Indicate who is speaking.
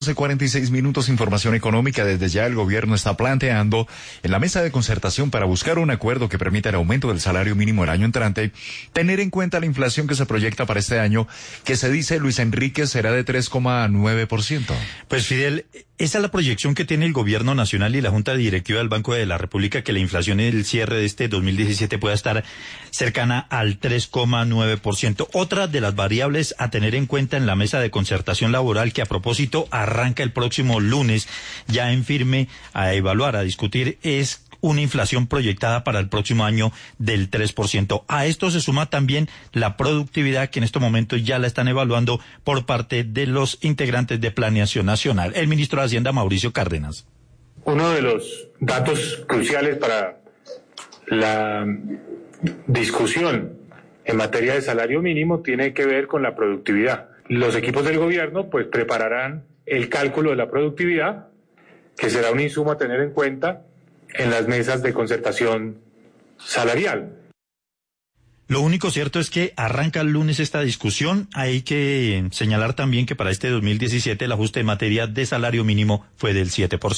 Speaker 1: 46 minutos, información económica. Desde ya el gobierno está planteando en la mesa de concertación para buscar un acuerdo que permita el aumento del salario mínimo el año entrante, tener en cuenta la inflación que se proyecta para este año, que se dice, Luis Enrique, será de 3,9%.
Speaker 2: Pues Fidel, esa es la proyección que tiene el gobierno nacional y la Junta Directiva del Banco de la República, que la inflación en el cierre de este 2017 pueda estar cercana al 3,9%. Otra de las variables a tener en cuenta en la mesa de concertación laboral, que a propósito arranca el próximo lunes ya en firme a evaluar, a discutir, es una inflación proyectada para el próximo año del 3%. A esto se suma también la productividad, que en estos momentos ya la están evaluando por parte de los integrantes de Planeación Nacional. El ministro de Hacienda, Mauricio Cárdenas.
Speaker 3: Uno de los datos cruciales para la discusión en materia de salario mínimo tiene que ver con la productividad. Los equipos del gobierno pues prepararán el cálculo de la productividad, que será un insumo a tener en cuenta en las mesas de concertación salarial.
Speaker 2: Lo único cierto es que arranca el lunes esta discusión. Hay que señalar también que para este 2017 el ajuste en materia de salario mínimo fue del 7%.